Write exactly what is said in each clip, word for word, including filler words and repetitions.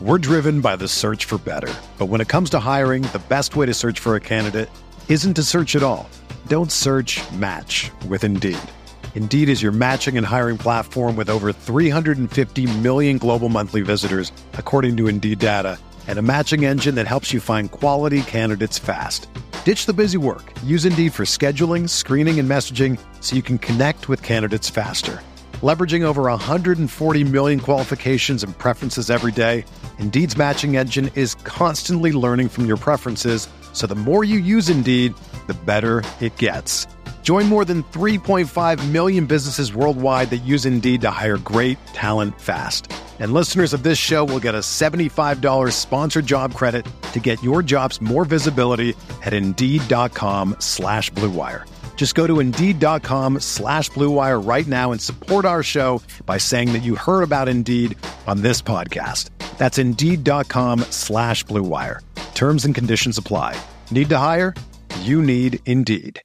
We're driven by the search for better. But when it comes to hiring, the best way to search for a candidate isn't to search at all. Don't search, match with Indeed. Indeed is your matching and hiring platform with over three hundred fifty million global monthly visitors, according to Indeed data, and a matching engine that helps you find quality candidates fast. Ditch the busy work. Use Indeed for scheduling, screening, and messaging so you can connect with candidates faster. Leveraging over one hundred forty million qualifications and preferences every day, Indeed's matching engine is constantly learning from your preferences, so the more you use Indeed, the better it gets. Join more than three point five million businesses worldwide that use Indeed to hire great talent fast. And listeners of this show will get a seventy-five dollars sponsored job credit to get your jobs more visibility at Indeed.com slash Blue Wire. Just go to Indeed.com slash Blue Wire right now and support our show by saying that you heard about Indeed on this podcast. That's Indeed.com slash Blue Wire. Terms and conditions apply. Need to hire? You need Indeed.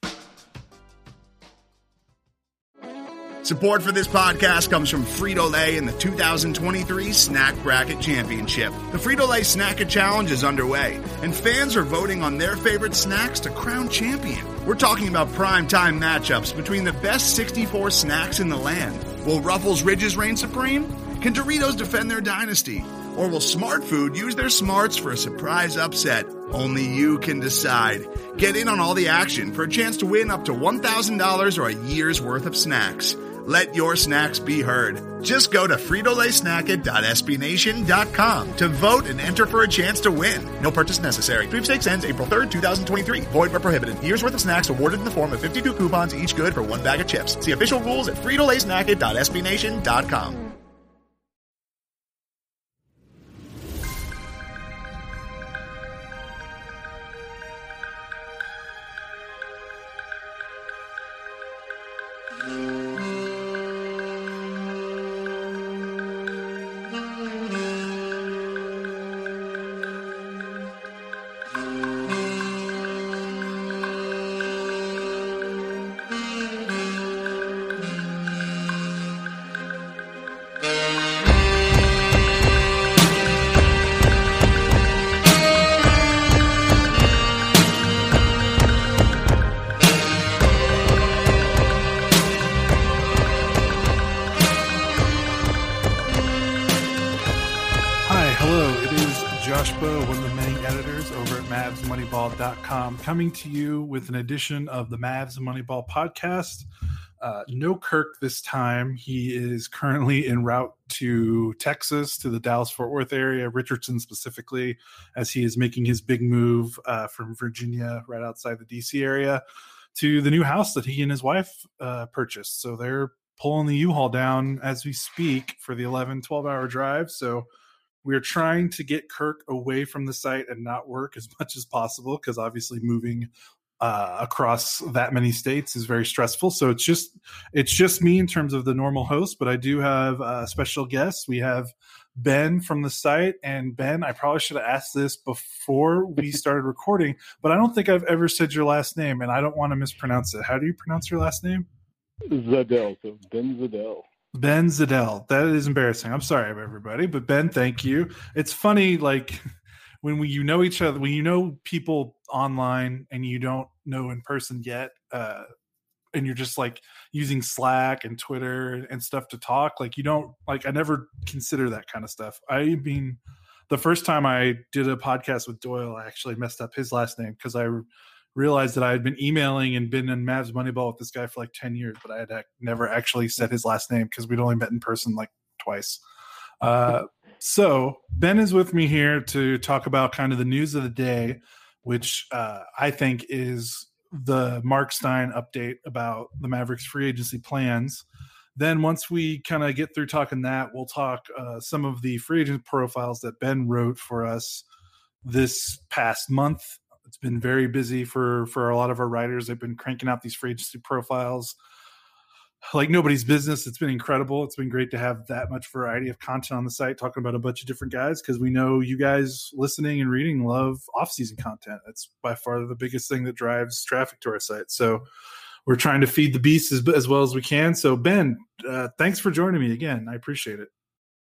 Support for this podcast comes from Frito-Lay and the two thousand twenty-three Snack Bracket Championship. The Frito-Lay Snack-It Challenge is underway, and fans are voting on their favorite snacks to crown champion. We're talking about prime-time matchups between the best sixty-four snacks in the land. Will Ruffles Ridges reign supreme? Can Doritos defend their dynasty? Or will Smart Food use their smarts for a surprise upset? Only you can decide. Get in on all the action for a chance to win up to one thousand dollars or a year's worth of snacks. Let your snacks be heard. Just go to Frito Lay Snack It dot S B Nation dot com to vote and enter for a chance to win. No purchase necessary. Sweepstakes ends April third, twenty twenty-three. Void where prohibited. Year's worth of snacks awarded in the form of fifty-two coupons, each good for one bag of chips. See official rules at Frito Lay Snack It dot S B Nation dot com. Coming to you with an edition of the Mavs Moneyball podcast. Uh, no Kirk this time. He is currently en route to Texas, to the Dallas-Fort Worth area, Richardson specifically, as he is making his big move uh, from Virginia, right outside the D C area, to the new house that he and his wife uh, purchased. So they're pulling the U-Haul down as we speak for the eleven, twelve-hour drive. So we're trying to get Kirk away from the site and not work as much as possible, because obviously moving uh, across that many states is very stressful. So it's just it's just me in terms of the normal host, but I do have a special guest. We have Ben from the site. And Ben, I probably should have asked this before we started recording, but I don't think I've ever said your last name, and I don't want to mispronounce it. How do you pronounce your last name? Zadell, so Ben Zadell. Ben Zadell. That is embarrassing. I'm sorry, everybody. But Ben, thank you. It's funny, like, when we, you know each other, when you know people online and you don't know in person yet, uh, and you're just, like, using Slack and Twitter and stuff to talk, like, you don't, like, I never consider that kind of stuff. I mean, the first time I did a podcast with Doyle, I actually messed up his last name because I realized that I had been emailing and been in Mavs Moneyball with this guy for like ten years, but I had never actually said his last name because we'd only met in person like twice. Uh, so Ben is with me here to talk about kind of the news of the day, which uh, I think is the Mark Stein update about the Mavericks free agency plans. Then once we kind of get through talking that, we'll talk uh, some of the free agent profiles that Ben wrote for us this past month. It's been very busy for, for a lot of our writers. They've been cranking out these free agency profiles like nobody's business. It's been incredible. It's been great to have that much variety of content on the site, talking about a bunch of different guys, because we know you guys listening and reading love off-season content. It's by far the biggest thing that drives traffic to our site. So we're trying to feed the beast as, as well as we can. So Ben, uh, thanks for joining me again. I appreciate it.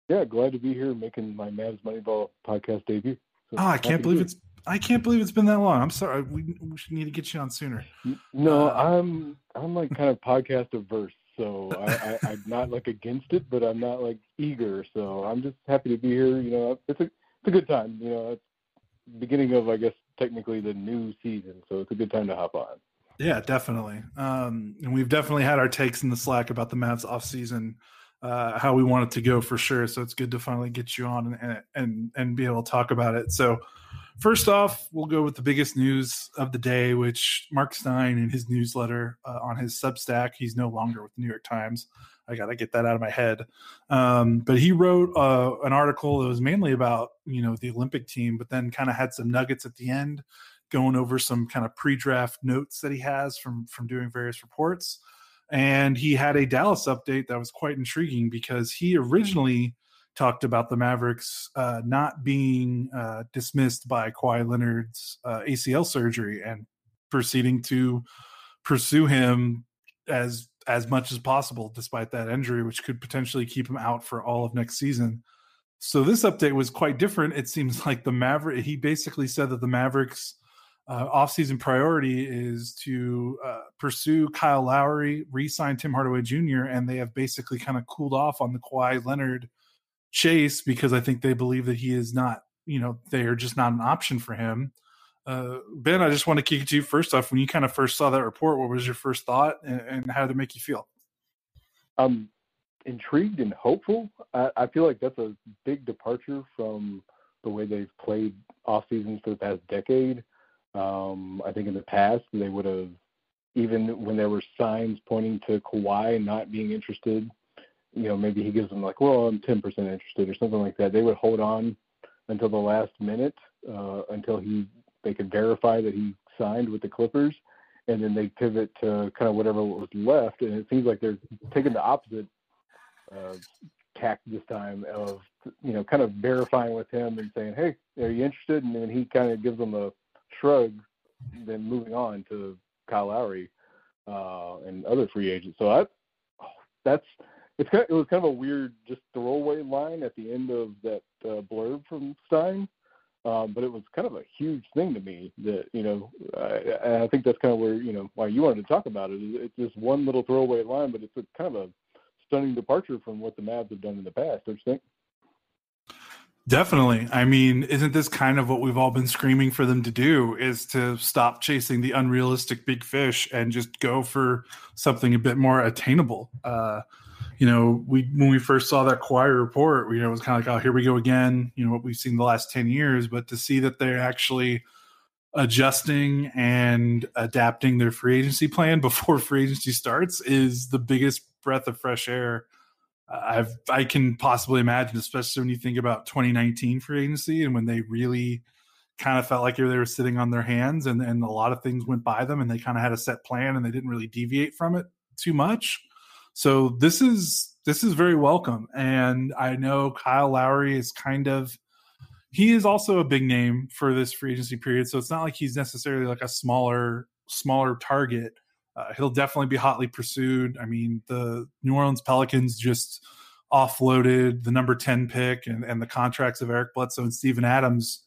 Yeah, glad to be here making my Mavs Moneyball podcast debut. So oh, I can't believe it's I can't believe it's been that long. I'm sorry. We, we should need to get you on sooner. No, uh, I'm I'm like kind of podcast averse, so I, I, I'm not like against it, but I'm not like eager. So I'm just happy to be here. You know, it's a it's a good time. You know, it's beginning of I guess technically the new season, so it's a good time to hop on. Yeah, definitely. Um, and we've definitely had our takes in the Slack about the Mavs off season. Uh, how we want it to go for sure. So it's good to finally get you on and, and, and be able to talk about it. So first off, we'll go with the biggest news of the day, which Mark Stein in his newsletter uh, on his Substack, he's no longer with the New York Times. I got to get that out of my head. Um, but he wrote uh, an article that was mainly about, you know, the Olympic team, but then kind of had some nuggets at the end going over some kind of pre-draft notes that he has from, from doing various reports. And he had a Dallas update that was quite intriguing because he originally talked about the Mavericks uh, not being uh, dismissed by Kawhi Leonard's uh, A C L surgery and proceeding to pursue him as as much as possible despite that injury, which could potentially keep him out for all of next season. So this update was quite different. It seems like the Maverick, he basically said that the Mavericks Uh, offseason priority is to uh, pursue Kyle Lowry, re-sign Tim Hardaway Junior, and they have basically kind of cooled off on the Kawhi Leonard chase because I think they believe that he is not, you know, they are just not an option for him. Uh, Ben, I just want to kick it to you first off. When you kind of first saw that report, what was your first thought and, and how did it make you feel? I'm intrigued and hopeful. I, I feel like that's a big departure from the way they've played off seasons for the past decade. Um, I think in the past they would have, even when there were signs pointing to Kawhi not being interested, you know, maybe he gives them like, well, I'm ten percent interested or something like that. They would hold on until the last minute uh, until he they could verify that he signed with the Clippers, and then they pivot to kind of whatever was left. And it seems like they're taking the opposite uh, tack this time of, you know, kind of verifying with him and saying, hey, are you interested? And then he kind of gives them a shrug, then moving on to Kyle Lowry uh, and other free agents. So I, oh, that's it's kind of, it was kind of a weird just throwaway line at the end of that uh, blurb from Stein, um, but it was kind of a huge thing to me that, you know, I, I think that's kind of where, you know, why you wanted to talk about it. It's just one little throwaway line, but it's a kind of a stunning departure from what the Mavs have done in the past, don't you think? Definitely. I mean, isn't this kind of what we've all been screaming for them to do, is to stop chasing the unrealistic big fish and just go for something a bit more attainable? Uh, you know, we when we first saw that Kawhi report, you know, it was kind of like, oh, here we go again, you know, what we've seen the last ten years. But to see that they're actually adjusting and adapting their free agency plan before free agency starts is the biggest breath of fresh air I've I can possibly imagine, especially when you think about twenty nineteen free agency and when they really kind of felt like they were sitting on their hands and, and a lot of things went by them and they kind of had a set plan and they didn't really deviate from it too much. So this is this is very welcome. And I know Kyle Lowry is kind of he is also a big name for this free agency period. So it's not like he's necessarily like a smaller smaller target. Uh, he'll definitely be hotly pursued. I mean, the New Orleans Pelicans just offloaded the number ten pick and, and the contracts of Eric Bledsoe and Steven Adams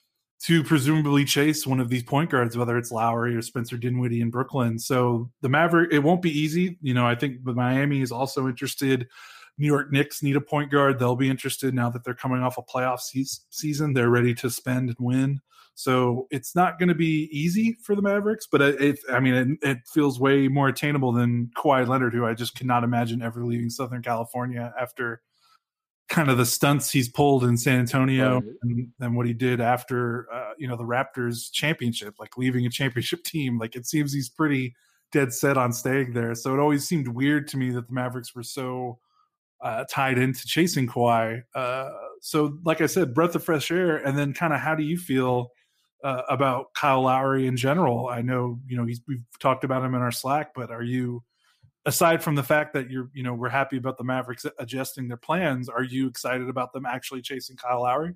to presumably chase one of these point guards, whether it's Lowry or Spencer Dinwiddie in Brooklyn. So the Maverick, it won't be easy. You know, I think the Miami is also interested. New York Knicks need a point guard. They'll be interested now that they're coming off a playoff se- season. They're ready to spend and win. So it's not going to be easy for the Mavericks, but it, it I mean, it, it feels way more attainable than Kawhi Leonard, who I just cannot imagine ever leaving Southern California after kind of the stunts he's pulled in San Antonio right. and, and what he did after, uh, you know, the Raptors championship, like leaving a championship team. Like it seems he's pretty dead set on staying there. So it always seemed weird to me that the Mavericks were so uh, tied into chasing Kawhi. Uh, so like I said, breath of fresh air. And then kind of how do you feel Uh, about Kyle Lowry in general? I know, you know, he's, we've talked about him in our Slack, but are you, aside from the fact that you're, you know, we're happy about the Mavericks adjusting their plans, are you excited about them actually chasing Kyle Lowry?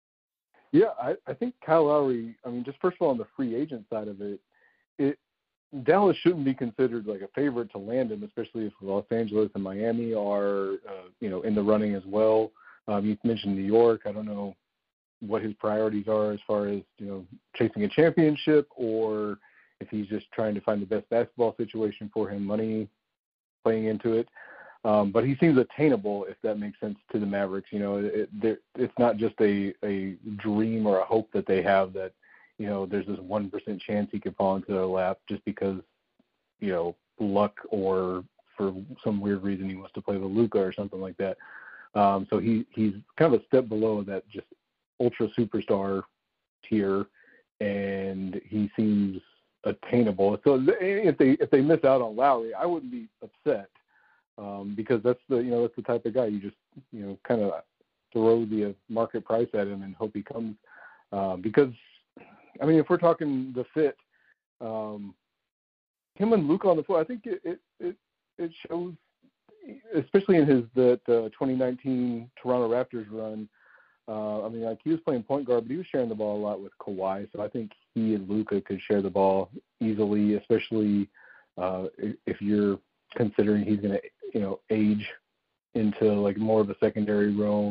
Yeah, I, I think Kyle Lowry, I mean, just first of all, on the free agent side of it, it Dallas shouldn't be considered like a favorite to land him, especially if Los Angeles and Miami are, uh, you know, in the running as well. Um, you mentioned New York. I don't know what his priorities are as far as, you know, chasing a championship, or if he's just trying to find the best basketball situation for him, money playing into it. Um, but he seems attainable, if that makes sense to the Mavericks. You know, it, it, it's not just a, a dream or a hope that they have that, you know, there's this one percent chance he could fall into their lap just because, you know, luck or for some weird reason he wants to play with Luka or something like that. Um, so he, he's kind of a step below that just ultra superstar tier, and he seems attainable. So if they if they miss out on Lowry, I wouldn't be upset. Um, because that's the you know that's the type of guy you just you know kind of throw the uh, market price at him and hope he comes. Um, because I mean, if we're talking the fit, um, him and Luka on the floor, I think it it it, it shows, especially in his the, the twenty nineteen Toronto Raptors run. Uh, I mean, like he was playing point guard, but he was sharing the ball a lot with Kawhi. So I think he and Luka could share the ball easily, especially uh, if you're considering he's going to, you know, age into like more of a secondary role.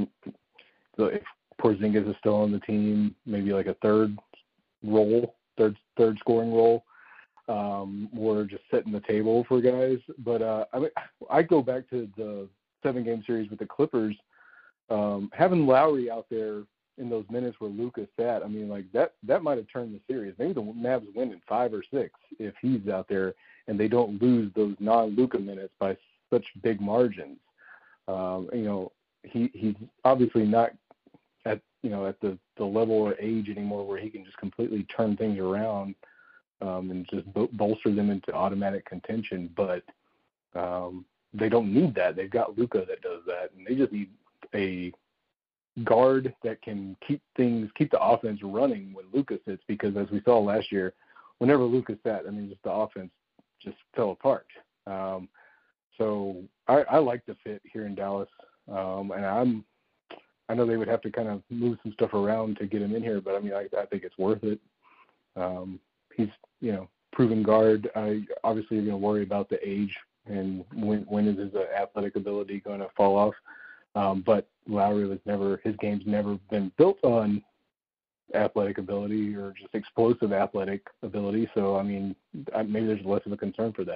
So if Porzingis is still on the team, maybe like a third role, third third scoring role, um, or just setting the table for guys. But uh, I mean, I go back to the seven game series with the Clippers. Um, having Lowry out there in those minutes where Luka sat, I mean, like that that might have turned the series. Maybe the Mavs win in five or six if he's out there and they don't lose those non-Luka minutes by such big margins. Um, you know, he he's obviously not at you know at the, the level or age anymore where he can just completely turn things around um, and just bo- bolster them into automatic contention. But um, they don't need that. They've got Luka that does that, and they just need a guard that can keep things, keep the offense running when Luka sits, because as we saw last year, whenever Luka sat, I mean, just the offense just fell apart. Um, so I, I like the fit here in Dallas, um, and I'm, I know they would have to kind of move some stuff around to get him in here, but I mean, I, I think it's worth it. Um, he's, you know, proven guard. I obviously you're going to worry about the age and when when is his uh, athletic ability going to fall off. Um, but Lowry was never, his game's never been built on athletic ability or just explosive athletic ability. So, I mean, maybe there's less of a concern for that.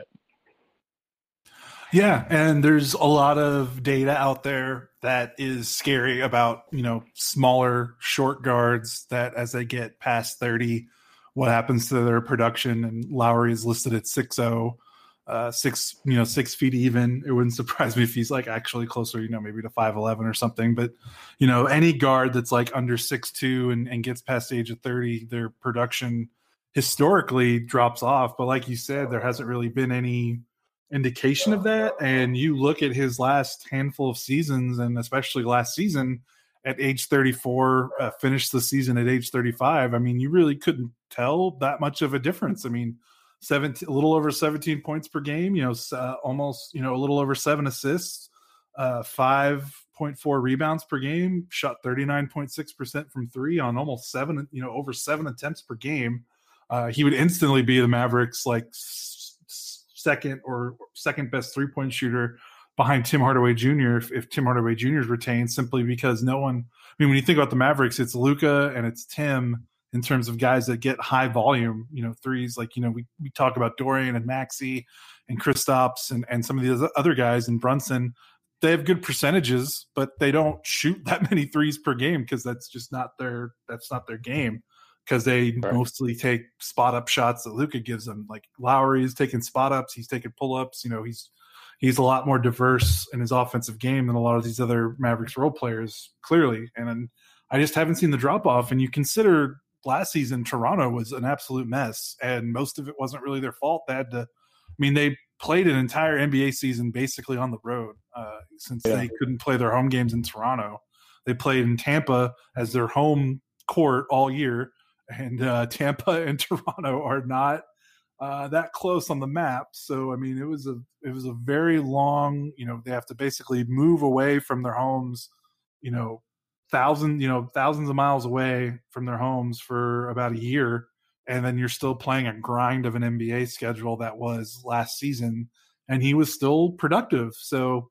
Yeah, and there's a lot of data out there that is scary about, you know, smaller short guards that as they get past thirty, what happens to their production. And Lowry is listed at six oh. Uh, six, you know, six feet even. It wouldn't surprise me if he's like actually closer, you know, maybe to five eleven or something. But, you know, any guard that's like under six two and, and gets past the age of thirty, their production historically drops off. But like you said, there hasn't really been any indication of that. And you look at his last handful of seasons, and especially last season at age thirty-four, uh, finished the season at age thirty-five. I mean, you really couldn't tell that much of a difference. I mean, seventeen, a little over seventeen points per game, you know, uh, almost, you know, a little over seven assists, uh, five point four rebounds per game, shot thirty-nine point six percent from three on almost seven, you know, over seven attempts per game. Uh, he would instantly be the Mavericks like s- second or second best three point shooter behind Tim Hardaway Junior If, if Tim Hardaway Junior is retained, simply because no one, I mean, when you think about the Mavericks, it's Luka and it's Tim in terms of guys that get high volume, you know, threes. Like, you know, we, we talk about Dorian and Maxey and Kristaps and, and some of the other guys and Brunson. They have good percentages, but they don't shoot that many threes per game because that's just not their, that's not their game. Because they right. mostly take spot up shots that Luka gives them. Like Lowry is taking spot ups, he's taking pull ups. You know, he's he's a lot more diverse in his offensive game than a lot of these other Mavericks role players, clearly. And I just haven't seen the drop off. And you consider last season Toronto was an absolute mess, and most of it wasn't really their fault. They had to, I mean, they played an entire N B A season basically on the road uh, since yeah. they couldn't play their home games in Toronto. They played in Tampa as their home court all year. And uh, Tampa and Toronto are not uh, that close on the map. So, I mean, it was a it was a very long, you know, they have to basically move away from their homes, you know, thousand, you know, thousands of miles away from their homes for about a year. And then you're still playing a grind of an N B A schedule that was last season. And he was still productive. So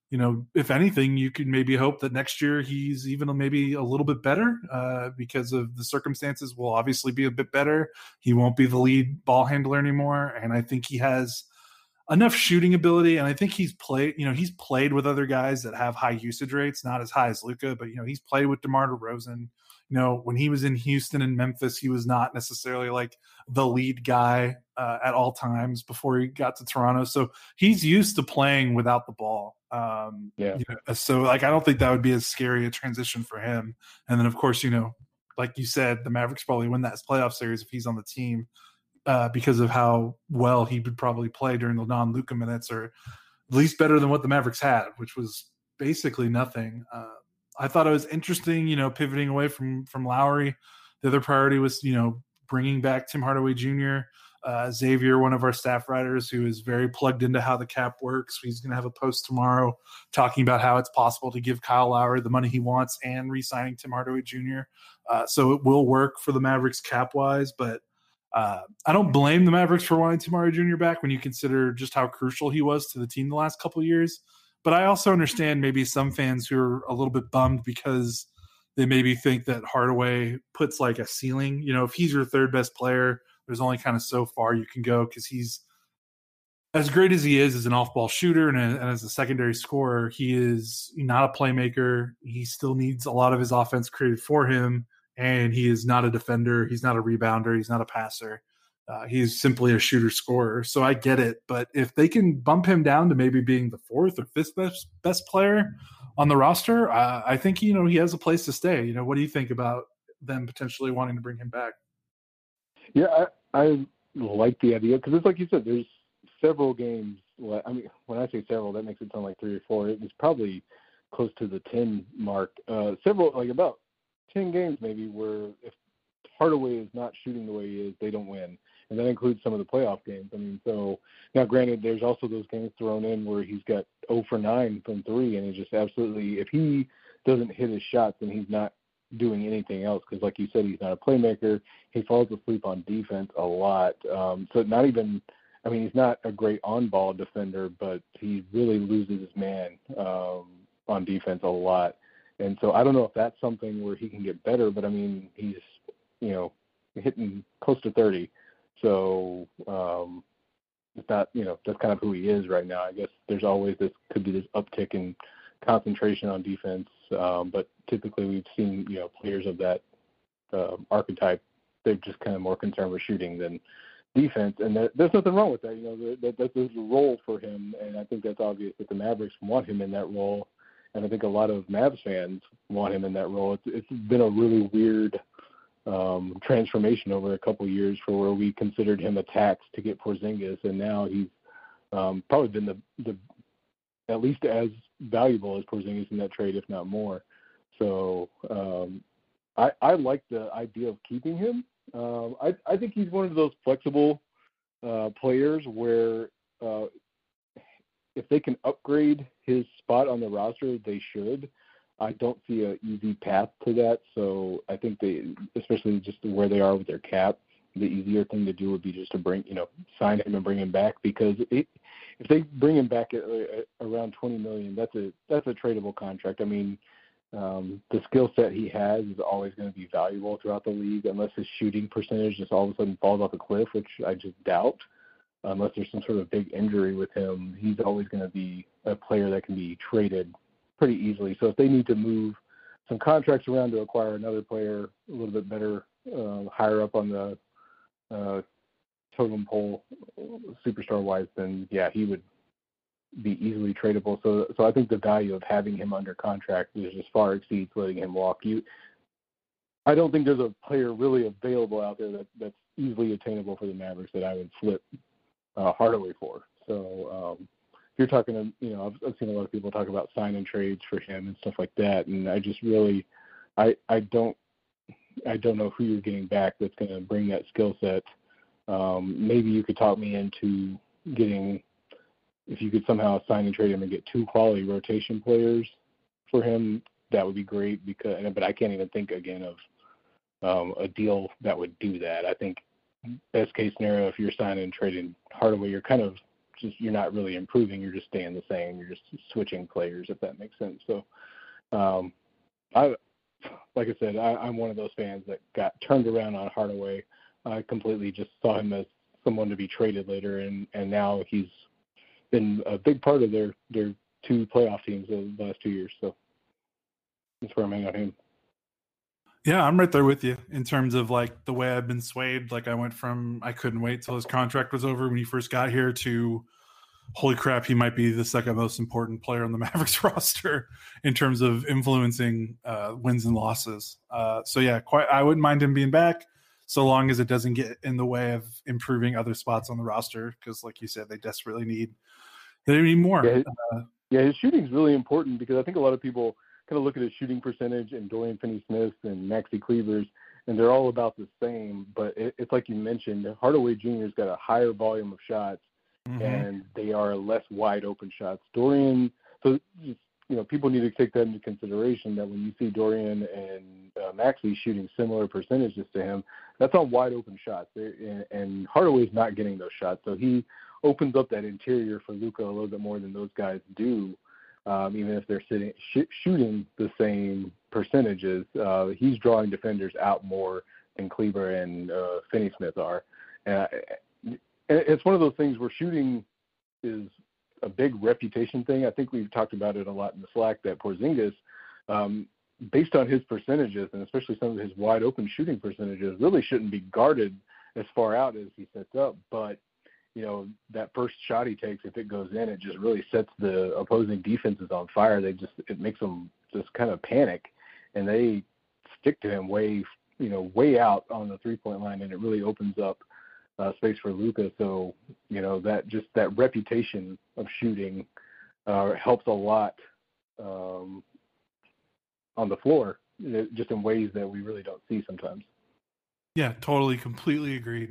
you know, if anything, you could maybe hope that next year he's even maybe a little bit better uh, because of the circumstances will obviously be a bit better. He won't be the lead ball handler anymore. And I think he has enough shooting ability. And I think he's played, you know, he's played with other guys that have high usage rates, not as high as Luka, but, you know, he's played with DeMar DeRozan. You know, when he was in Houston and Memphis, he was not necessarily like the lead guy uh, at all times before he got to Toronto. So he's used to playing without the ball. Um, yeah. You know, so like, I don't think that would be as scary a transition for him. And then of course, you know, like you said, the Mavericks probably win that playoff series if he's on the team uh, because of how well he would probably play during the non-Luka minutes, or at least better than what the Mavericks had, which was basically nothing. Uh, I thought it was interesting, you know, pivoting away from from Lowry. The other priority was, you know, bringing back Tim Hardaway Junior Uh, Xavier, one of our staff writers who is very plugged into how the cap works. He's going to have a post tomorrow talking about how it's possible to give Kyle Lowry the money he wants and re-signing Tim Hardaway Junior Uh, so it will work for the Mavericks cap-wise, but uh, I don't blame the Mavericks for wanting Tim Hardaway Junior back when you consider just how crucial he was to the team the last couple of years. But I also understand maybe some fans who are a little bit bummed because they maybe think that Hardaway puts like a ceiling. You know, if he's your third best player, there's only kind of so far you can go because he's as great as he is as an off-ball shooter and, a, and as a secondary scorer, he is not a playmaker. He still needs a lot of his offense created for him, and he is not a defender. He's not a rebounder. He's not a passer. Uh, he's simply a shooter scorer. So I get it. But if they can bump him down to maybe being the fourth or fifth best, best player on the roster, uh, I think, you know, he has a place to stay. You know, what do you think about them potentially wanting to bring him back? Yeah, I, I like the idea because it's like you said, there's several games. I mean, when I say several, that makes it sound like three or four. It was probably close to the ten mark. Uh, several, like about ten games maybe, where if Hardaway is not shooting the way he is, they don't win. And that includes some of the playoff games. I mean, so now granted, there's also those games thrown in where he's got zero for nine from three, and it's just absolutely, if he doesn't hit his shots, then he's not doing anything else because, like you said, he's not a playmaker. He falls asleep on defense a lot. Um, so not even, I mean, he's not a great on-ball defender, but he really loses his man um, on defense a lot. And so I don't know if that's something where he can get better, but I mean, he's, you know, hitting close to thirty. So um, it's not, you know, that's kind of who he is right now. I guess there's always this, could be this uptick in concentration on defense. Um, but typically we've seen, you know, players of that uh, archetype, they're just kind of more concerned with shooting than defense. And there, there's nothing wrong with that. You know, that, that, there's a role for him. And I think that's obvious that the Mavericks want him in that role. And I think a lot of Mavs fans want him in that role. It's, it's been a really weird um, transformation over a couple of years for where we considered him a tax to get Porzingis. And now he's um, probably been the, the at least as valuable as Porzingis in that trade, if not more. So um, I, I like the idea of keeping him. Um, I, I think he's one of those flexible uh, players where uh, if they can upgrade his spot on the roster, they should. I don't see an easy path to that. So I think they, especially just where they are with their cap, the easier thing to do would be just to bring, you know, sign him and bring him back, because it, if they bring him back at, at around twenty million dollars, that's a that's a tradable contract. I mean, um, the skill set he has is always going to be valuable throughout the league, unless his shooting percentage just all of a sudden falls off a cliff, which I just doubt. Unless there's some sort of big injury with him, he's always going to be a player that can be traded pretty easily. So if they need to move some contracts around to acquire another player a little bit better, uh, higher up on the uh, totem pole, superstar-wise, then yeah, he would be easily tradable. So, so I think the value of having him under contract is just far exceeds letting him walk. You, I don't think there's a player really available out there that, that's easily attainable for the Mavericks that I would flip uh, Hardaway for. So um, if you're talking, you know, I've, I've seen a lot of people talk about sign and trades for him and stuff like that, and I just really, I, I don't, I don't know who you're getting back that's going to bring that skill set. Um, maybe you could talk me into getting, if you could somehow sign and trade him and get two quality rotation players for him, that would be great. Because, but I can't even think again of um, a deal that would do that. I think best case scenario, if you're signing and trading Hardaway, you're kind of just you're not really improving. You're just staying the same. You're just switching players, if that makes sense. So, um, I like I said, I, I'm one of those fans that got turned around on Hardaway. I completely just saw him as someone to be traded later, and, and now he's been a big part of their, their two playoff teams over the last two years. So that's where I'm hanging on him. Yeah, I'm right there with you in terms of like the way I've been swayed. Like I went from I couldn't wait till his contract was over when he first got here to holy crap, he might be the second most important player on the Mavericks roster in terms of influencing uh, wins and losses. Uh, so yeah, quite. I wouldn't mind him being back so long as it doesn't get in the way of improving other spots on the roster. Because like you said, they desperately need they need more. Yeah, his, uh, yeah, his shooting is really important because I think a lot of people kind of look at his shooting percentage and Dorian Finney-Smith and Maxi Cleavers, and they're all about the same. But it, it's like you mentioned, Hardaway Junior's got a higher volume of shots, mm-hmm. and they are less wide open shots. Dorian, so you know, people need to take that into consideration that when you see Dorian and uh, Maxi shooting similar percentages to him, that's on wide open shots. And, and Hardaway's not getting those shots, so he opens up that interior for Luka a little bit more than those guys do. Um, even if they're sitting, sh- shooting the same percentages, uh, he's drawing defenders out more than Kleber and uh, Finney-Smith are. And, I, and it's one of those things where shooting is a big reputation thing. I think we've talked about it a lot in the Slack that Porzingis, um, based on his percentages, and especially some of his wide open shooting percentages, really shouldn't be guarded as far out as he sets up. But you know, that first shot he takes, if it goes in, it just really sets the opposing defenses on fire. They just, it makes them just kind of panic, and they stick to him way, you know, way out on the three-point line, and it really opens up uh, space for Luka. So, you know, that just that reputation of shooting uh, helps a lot um, on the floor, just in ways that we really don't see sometimes. Yeah, totally, completely agreed.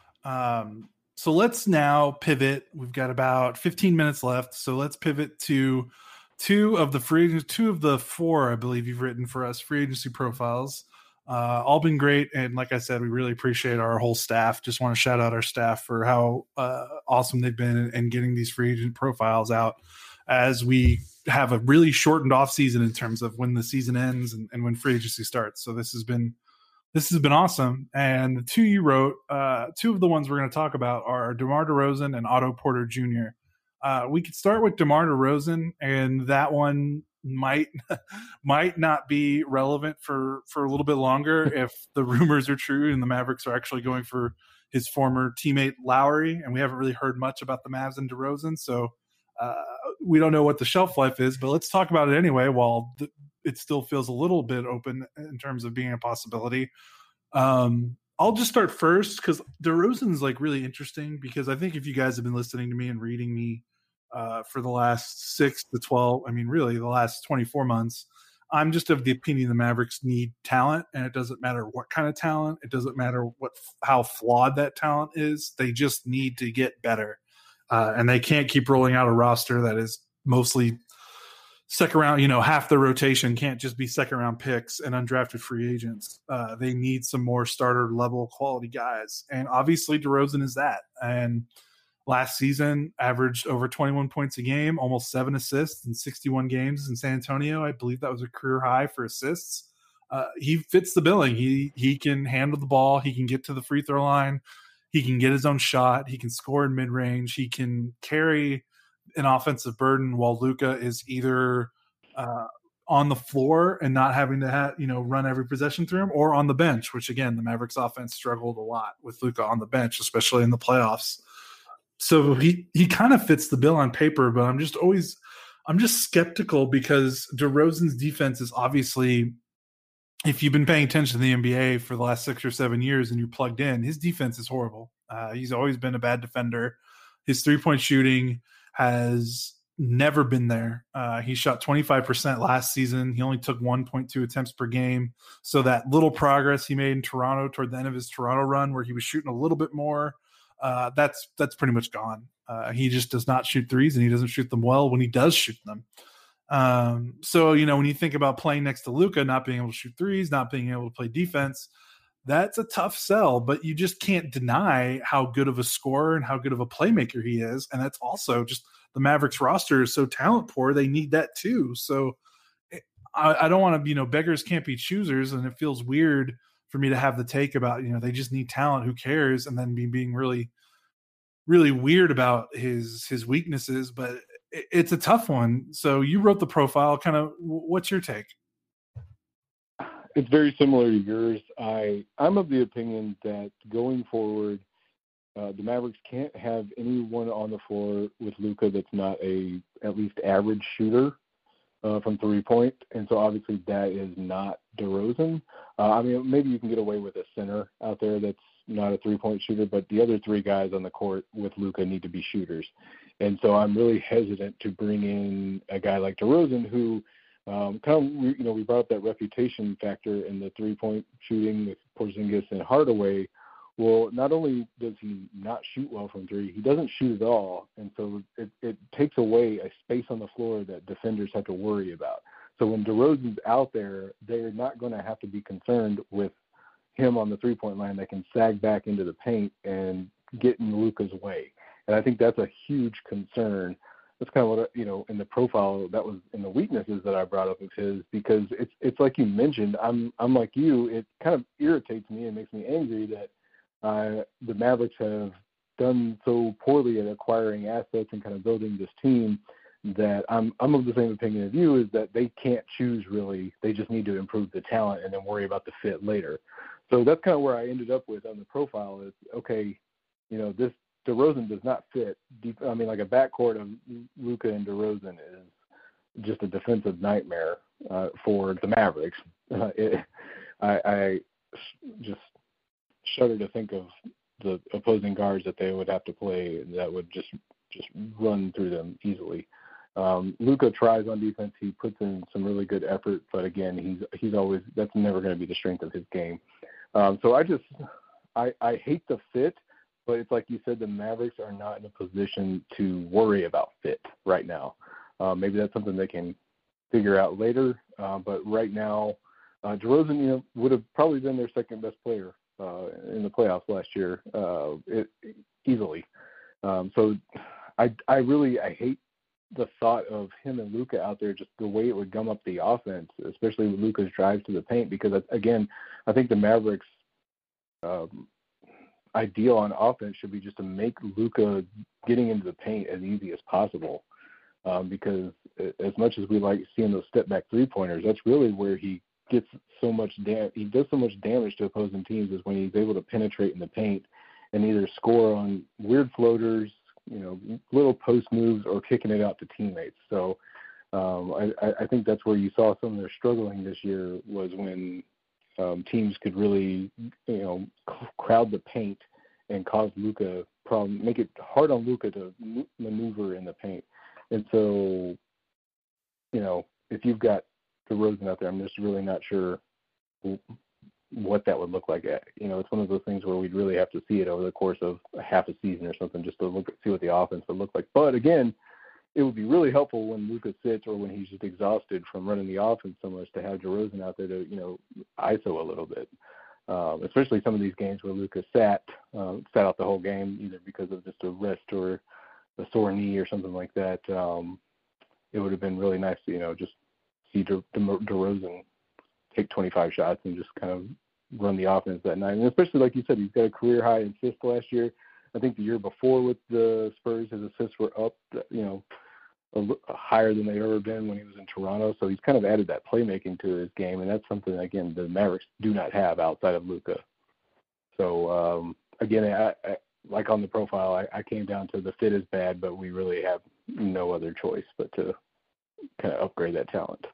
Um, So let's now pivot. We've got about fifteen minutes left. So let's pivot to two of the free, two of the four, I believe you've written for us, free agency profiles. Uh, all been great. And like I said, we really appreciate our whole staff. Just want to shout out our staff for how uh, awesome they've been in, in getting these free agent profiles out as we have a really shortened off season in terms of when the season ends and, and when free agency starts. So this has been This has been awesome. And the two you wrote, uh, two of the ones we're going to talk about are DeMar DeRozan and Otto Porter Junior Uh, we could start with DeMar DeRozan, and that one might might not be relevant for, for a little bit longer if the rumors are true and the Mavericks are actually going for his former teammate Lowry, and we haven't really heard much about the Mavs and DeRozan, so uh, we don't know what the shelf life is, but let's talk about it anyway while the, it still feels a little bit open in terms of being a possibility. Um, I'll just start first because DeRozan is like really interesting because I think if you guys have been listening to me and reading me uh, for the last six to twelve, I mean, really the last twenty-four months, I'm just of the opinion the Mavericks need talent, and it doesn't matter what kind of talent. It doesn't matter what how flawed that talent is. They just need to get better. Uh, and they can't keep rolling out a roster that is mostly second round, you know, half the rotation can't just be second round picks and undrafted free agents. Uh, they need some more starter level quality guys. And obviously DeRozan is that. And last season averaged over twenty-one points a game, almost seven assists in sixty-one games in San Antonio. I believe that was a career high for assists. Uh, he fits the billing. He, he can handle the ball. He can get to the free throw line. He can get his own shot. He can score in mid range. He can carry an offensive burden while Luka is either uh, on the floor and not having to have, you know, run every possession through him, or on the bench, which again, the Mavericks offense struggled a lot with Luka on the bench, especially in the playoffs. So he, he kind of fits the bill on paper, but I'm just always, I'm just skeptical because DeRozan's defense is obviously, if you've been paying attention to the N B A for the last six or seven years and you're plugged in, his defense is horrible. Uh, he's always been a bad defender. His three-point shooting has never been there. Uh, he shot twenty-five percent last season. He only took one point two attempts per game. So that little progress he made in Toronto toward the end of his Toronto run where he was shooting a little bit more, uh, that's that's pretty much gone. Uh, he just does not shoot threes, and he doesn't shoot them well when he does shoot them. Um, so, you know, when you think about playing next to Luka, not being able to shoot threes, not being able to play defense, that's a tough sell, but you just can't deny how good of a scorer and how good of a playmaker he is. And that's also just the Mavericks roster is so talent poor. They need that too. So I, I don't want to, you know, beggars can't be choosers. And it feels weird for me to have the take about, you know, they just need talent. Who cares? And then be being really, really weird about his, his weaknesses, but it, it's a tough one. So you wrote the profile. Kind of, what's your take? It's very similar to yours. I, I'm of the opinion that going forward, uh, the Mavericks can't have anyone on the floor with Luka that's not a at least average shooter uh, from three-point. And so obviously that is not DeRozan. Uh, I mean, maybe you can get away with a center out there that's not a three-point shooter, but the other three guys on the court with Luka need to be shooters. And so I'm really hesitant to bring in a guy like DeRozan who – Um, kind of, you know, we brought up that reputation factor in the three-point shooting with Porzingis and Hardaway. Well, not only does he not shoot well from three, he doesn't shoot at all, and so it, it takes away a space on the floor that defenders have to worry about. So when DeRozan's out there, they're not going to have to be concerned with him on the three-point line that can sag back into the paint and get in Luka's way. And I think that's a huge concern. That's kind of what, you know, in the profile that was in the weaknesses that I brought up of his, because it's it's like you mentioned, I'm I'm like you, it kind of irritates me and makes me angry that uh, the Mavericks have done so poorly at acquiring assets and kind of building this team that I'm I'm of the same opinion of you, is that they can't choose really. They just need to improve the talent and then worry about the fit later. So that's kind of where I ended up with on the profile is, okay, you know, this DeRozan does not fit. Deep, I mean, like a backcourt of Luka and DeRozan is just a defensive nightmare uh, for the Mavericks. Uh, it, I, I just shudder to think of the opposing guards that they would have to play that would just just run through them easily. Um, Luka tries on defense. He puts in some really good effort, but again, he's he's always that's never going to be the strength of his game. Um, so I just I, I hate the fit. But it's like you said, the Mavericks are not in a position to worry about fit right now. Uh, maybe that's something they can figure out later. Uh, but right now, uh, DeRozan, you know, would have probably been their second best player uh, in the playoffs last year, uh, it, easily. Um, so I, I really I hate the thought of him and Luka out there, just the way it would gum up the offense, especially with Luka's drives to the paint. Because again, I think the Mavericks. Um, ideal on offense should be just to make Luka getting into the paint as easy as possible, um, because as much as we like seeing those step back three pointers, that's really where he gets so much dam- he does so much damage to opposing teams is when he's able to penetrate in the paint and either score on weird floaters, you know, little post moves, or kicking it out to teammates. So um, I, I think that's where you saw some of their struggling this year was when Um, teams could really, you know, crowd the paint and cause Luka problem, make it hard on Luka to maneuver in the paint. And so, you know, if you've got DeRozan out there, I'm just really not sure what that would look like. You know, it's one of those things where we'd really have to see it over the course of a half a season or something just to look see what the offense would look like. But again, it would be really helpful when Luka sits or when he's just exhausted from running the offense so much to have DeRozan out there to, you know, I S O a little bit, um, especially some of these games where Luka sat, um, sat out the whole game either because of just a wrist or a sore knee or something like that. Um, it would have been really nice to, you know, just see De- De- DeRozan take twenty-five shots and just kind of run the offense that night. And especially, like you said, he's got a career high in assists last year. I think the year before with the Spurs, his assists were up, you know, higher than they've ever been when he was in Toronto. So he's kind of added that playmaking to his game, and that's something, again, the Mavericks do not have outside of Luka. So, um, again, I, I, like on the profile, I, I came down to the fit is bad, but we really have no other choice but to kind of upgrade that talent.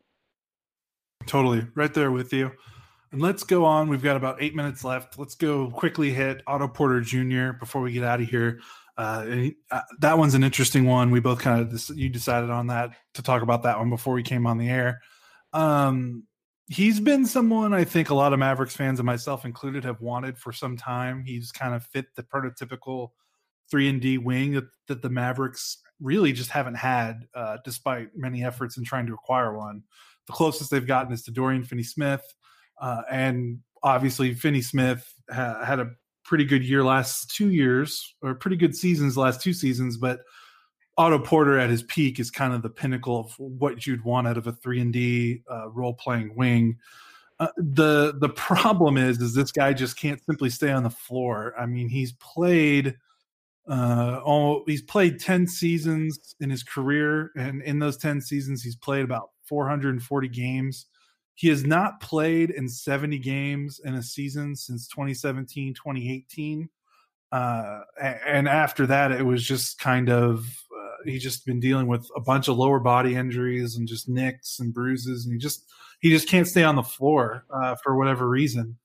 Totally. Right there with you. And let's go on. We've got about eight minutes left. Let's go quickly hit Otto Porter Junior before we get out of here. Uh, and he, uh, that one's an interesting one. We both kind of dis- you decided on that to talk about that one before we came on the air. Um, he's been someone I think a lot of Mavericks fans and myself included have wanted for some time. He's kind of fit the prototypical three and D wing that, that the Mavericks really just haven't had, uh, despite many efforts in trying to acquire one. The closest they've gotten is to Dorian Finney-Smith, uh, and obviously Finney Smith ha- had a pretty good year last two years, or pretty good seasons last two seasons, but Otto Porter at his peak is kind of the pinnacle of what you'd want out of a three and D uh, role-playing wing. Uh, the the problem is, is this guy just can't simply stay on the floor. I mean, he's played uh, all, he's played ten seasons in his career, and in those ten seasons, he's played about four hundred forty games. He has not played in seventy games in a season since twenty seventeen, twenty eighteen. Uh, and after that, it was just kind of, uh, he's just been dealing with a bunch of lower body injuries and just nicks and bruises. And he just, he just can't stay on the floor, uh, for whatever reason.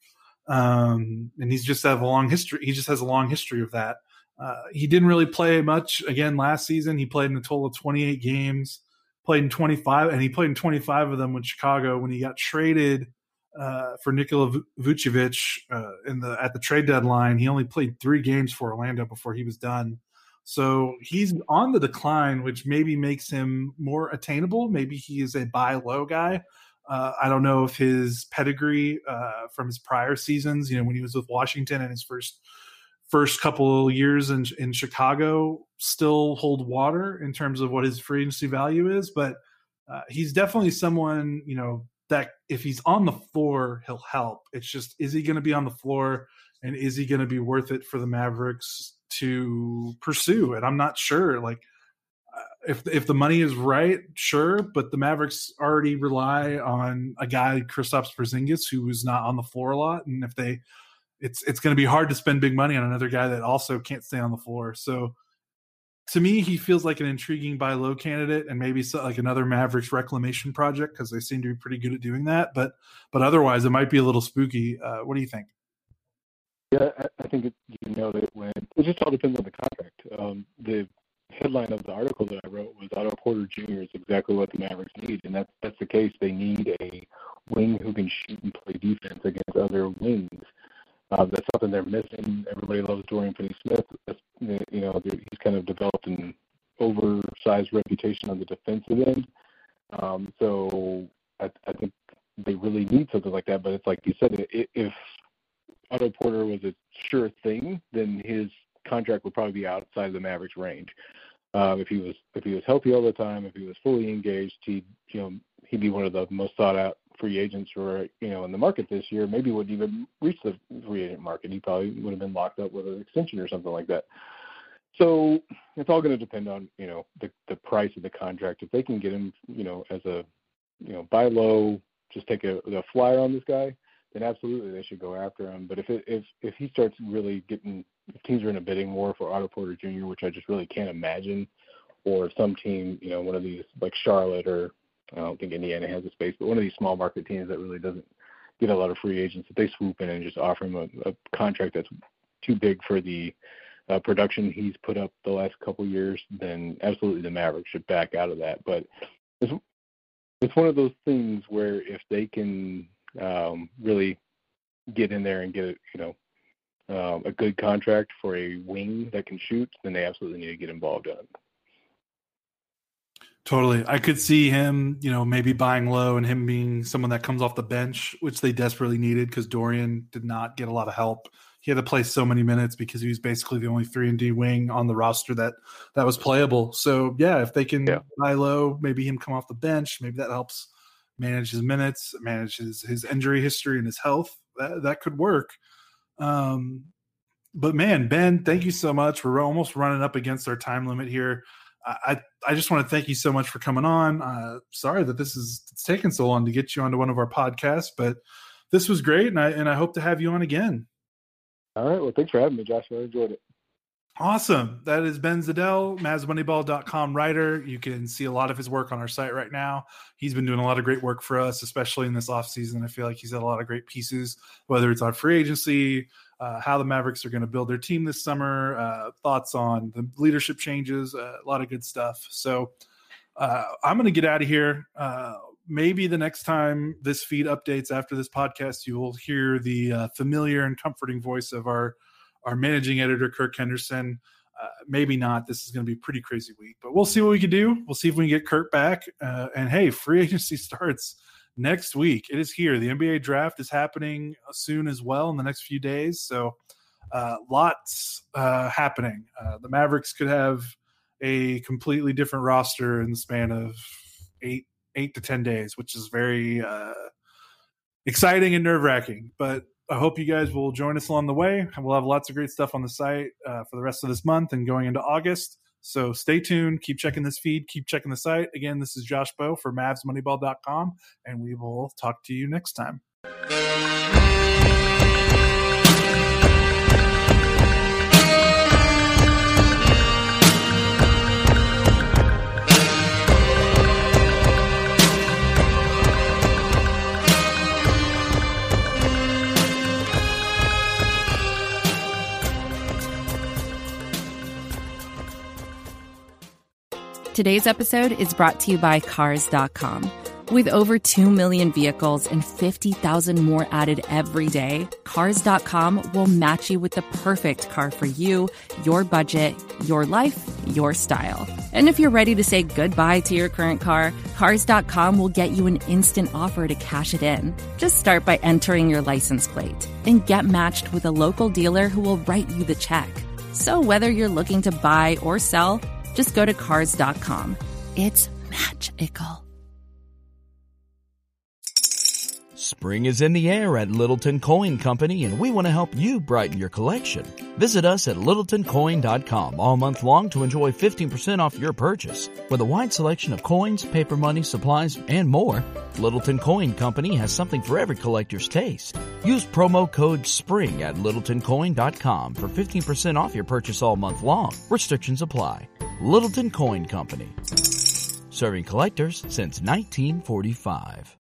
Um, and he's just have a long history. He just has a long history of that. Uh, he didn't really play much again last season. He played in a total of twenty-eight games, played in twenty-five, and he played in twenty-five of them with Chicago when he got traded uh, for Nikola Vucevic uh, in the at the trade deadline. He only played three games for Orlando before he was done. So he's on the decline, which maybe makes him more attainable. Maybe he is a buy low guy. Uh, I don't know if his pedigree uh, from his prior seasons, you know, when he was with Washington and his first first couple of years in, in Chicago still hold water in terms of what his free agency value is. But uh, he's definitely someone, you know, that if he's on the floor, he'll help. It's just, is he going to be on the floor, and is he going to be worth it for the Mavericks to pursue? And I'm not sure. Like, uh, if if the money is right, sure, but the Mavericks already rely on a guy, Kristaps Porzingis, who is not on the floor a lot, and if they, it's it's going to be hard to spend big money on another guy that also can't stay on the floor. So, to me, he feels like an intriguing buy low candidate, and maybe so, like another Mavericks reclamation project, because they seem to be pretty good at doing that. But but otherwise, it might be a little spooky. Uh, what do you think? Yeah, I, I think it, you know that when it just all depends on the contract. Um, the headline of the article that I wrote was Otto Porter Junior is exactly what the Mavericks need, and that's that's the case. They need a wing who can shoot and play defense against other wings. Uh, that's something they're missing. Everybody loves Dorian Finney-Smith. That's, you know, he's kind of developed an oversized reputation on the defensive end. Um, so I, I think they really need something like that. But it's like you said, if Otto Porter was a sure thing, then his contract would probably be outside of the Mavericks' range. Uh, if he was if he was healthy all the time, if he was fully engaged, he'd you know he'd be one of the most sought out free agents for you know in the market this year. Maybe wouldn't even reach the free agent market. He probably would have been locked up with an extension or something like that. So it's all going to depend on you know the the price of the contract. If they can get him you know as a you know buy low, just take a, a flyer on this guy, then absolutely they should go after him. But if it, if if he starts really getting, if teams are in a bidding war for Otto Porter Junior, which I just really can't imagine, or if some team, you know, one of these like Charlotte or I don't think Indiana has a space, but one of these small market teams that really doesn't get a lot of free agents, if they swoop in and just offer him a, a contract that's too big for the uh, production he's put up the last couple of years, then absolutely the Mavericks should back out of that. But it's, it's one of those things where if they can um, really get in there and get, you know, um, a good contract for a wing that can shoot, then they absolutely need to get involved in it. Totally. I could see him, you know, maybe buying low and him being someone that comes off the bench, which they desperately needed because Dorian did not get a lot of help. He had to play so many minutes because he was basically the only three and D wing on the roster that, that was playable. So, yeah, if they can yeah. buy low, maybe him come off the bench, maybe that helps manage his minutes, manage his, his injury history and his health. That, that could work. Um, but, man, Ben, thank you so much. We're almost running up against our time limit here. I, I just want to thank you so much for coming on. Uh, sorry that this is it's taken so long to get you onto one of our podcasts, but this was great, and I and I hope to have you on again. All right. Well, thanks for having me, Josh. I enjoyed it. Awesome. That is Ben Zadell, Mavs Moneyball dot com writer. You can see a lot of his work on our site right now. He's been doing a lot of great work for us, especially in this offseason. I feel like he's had a lot of great pieces, whether it's on free agency, uh, how the Mavericks are going to build their team this summer, uh, thoughts on the leadership changes, uh, a lot of good stuff. So uh, I'm going to get out of here. Uh, maybe the next time this feed updates after this podcast, you will hear the uh, familiar and comforting voice of our our managing editor, Kirk Henderson. Uh, maybe not. This is going to be a pretty crazy week, but we'll see what we can do. We'll see if we can get Kirk back. Uh, and hey, free agency starts next week. It is here. The N B A draft is happening soon as well in the next few days. So uh, lots uh, happening. Uh, the Mavericks could have a completely different roster in the span of eight, eight to ten days, which is very uh, exciting and nerve wracking. But I hope you guys will join us along the way. We'll have lots of great stuff on the site uh, for the rest of this month and going into August. So stay tuned. Keep checking this feed. Keep checking the site. Again, this is Josh Bowe for Mavs Moneyball dot com, and we will talk to you next time. Today's episode is brought to you by Cars dot com. With over two million vehicles and fifty thousand more added every day, Cars dot com will match you with the perfect car for you, your budget, your life, your style. And if you're ready to say goodbye to your current car, Cars dot com will get you an instant offer to cash it in. Just start by entering your license plate and get matched with a local dealer who will write you the check. So whether you're looking to buy or sell, just go to Cars dot com. It's magical. Spring is in the air at Littleton Coin Company, and we want to help you brighten your collection. Visit us at Littleton Coin dot com all month long to enjoy fifteen percent off your purchase. With a wide selection of coins, paper money, supplies, and more, Littleton Coin Company has something for every collector's taste. Use promo code SPRING at Littleton Coin dot com for fifteen percent off your purchase all month long. Restrictions apply. Littleton Coin Company. Serving collectors since nineteen forty-five.